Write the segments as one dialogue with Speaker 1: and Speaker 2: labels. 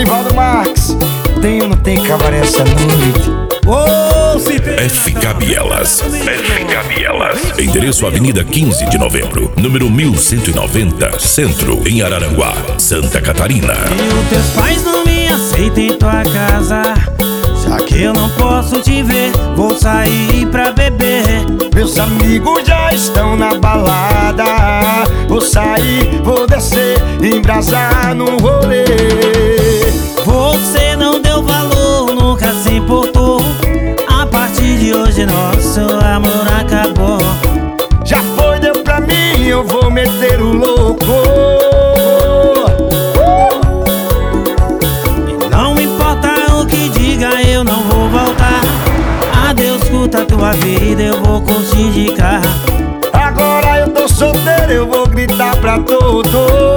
Speaker 1: Nivaldo Marques, tem ou não tem cabaré essa noite?
Speaker 2: Oh, se tem.
Speaker 3: FK Bielas. FK Bielas. Endereço Avenida 15 de Novembro, número 1190, Centro, em Araranguá, Santa Catarina.
Speaker 2: E os teus pais não me aceitam em tua casa, já que eu não posso te ver, vou sair pra beber.
Speaker 1: Meus amigos já estão na balada, vou sair, vou descer, embrasar no rolê.
Speaker 2: Você não deu valor, nunca se importou. A partir de hoje nosso amor acabou.
Speaker 1: Já foi, deu pra mim, eu vou meter o louco.
Speaker 2: E não importa o que diga, eu não vou voltar. Adeus, curta a tua vida, eu vou curtir de carro.
Speaker 1: Agora eu tô solteiro, eu vou gritar pra todos.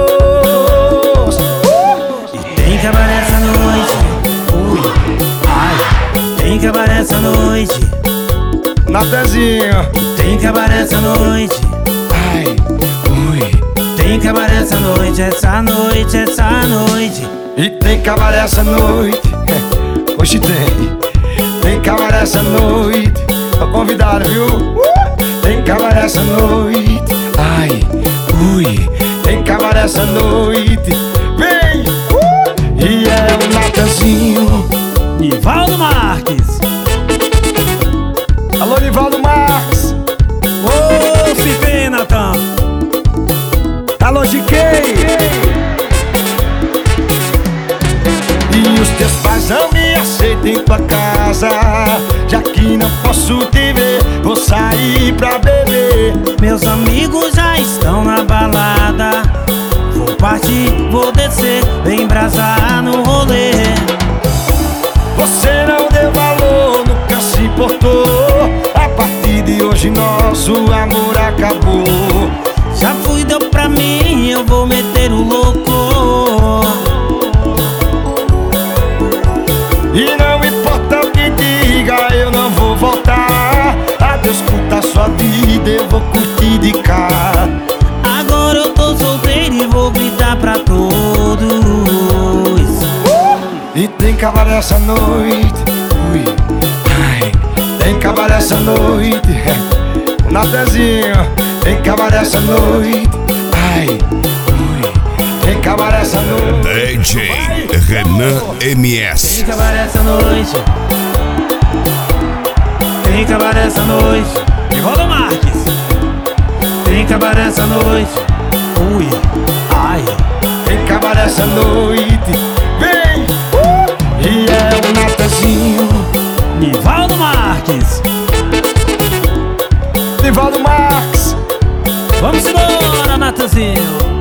Speaker 2: Tem cabaré essa noite, ui, ai. Tem cabaré essa noite,
Speaker 1: Natezinho,
Speaker 2: tem cabaré essa noite,
Speaker 1: ai, ui.
Speaker 2: tem cabaré essa noite, essa noite, essa noite.
Speaker 1: E tem cabaré essa noite, hoje tem cabaré essa noite. Tô convidado, viu? Tem cabaré essa noite, ai, ui. Tem cabaré essa noite, vem, e é o Natanzinho.
Speaker 2: Nivaldo Marques.
Speaker 1: Alô, Nivaldo Marques.
Speaker 2: Ô, se tem, Natan.
Speaker 1: Alô, GK. E os teus pais não me aceitam em tua casa, já que não posso te ver, vou sair pra beber.
Speaker 2: Meus amigos já estão na balada, vou partir, vou descer, vem embrasar no rolê.
Speaker 1: Você não deu valor, nunca se importou. A partir de hoje nosso amor acabou.
Speaker 2: Já fui, deu pra mim, eu vou meter o louco.
Speaker 1: E não importa o que diga, eu não vou voltar. Adeus, curta a sua vida, eu vou curtir de cá.
Speaker 2: Agora eu tô solteiro e vou gritar pra todos.
Speaker 1: E tem cabaré essa noite, ui, ai. Tem cabaré essa noite, o Natezinho. Tem cabaré essa noite, ai, ui. Tem cabaré essa noite.
Speaker 3: DJ Renan MS.
Speaker 2: Tem cabaré essa noite, tem cabaré essa noite. Nivaldo Marques. Tem cabaré essa noite, ui, ai.
Speaker 1: Tem cabaré essa noite, vem, e é o Natanzinho.
Speaker 2: Nivaldo Marques.
Speaker 1: Nivaldo Marques.
Speaker 2: Vamos embora, Natanzinho.